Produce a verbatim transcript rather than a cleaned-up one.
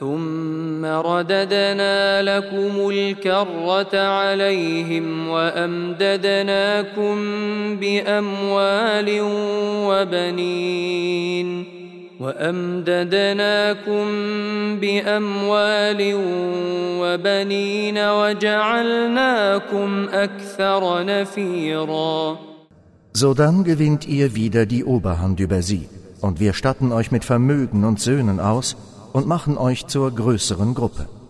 ثم رددنا لكم الكرة عليهم وأمددناكم بأموال وبنين وأمددناكم بأموال وبنين وجعلناكم أكثر نفيرا. Sodann gewinnt ihr wieder die Oberhand über sie, und wir statten euch mit Vermögen und Söhnen aus und machen euch zur größeren Gruppe.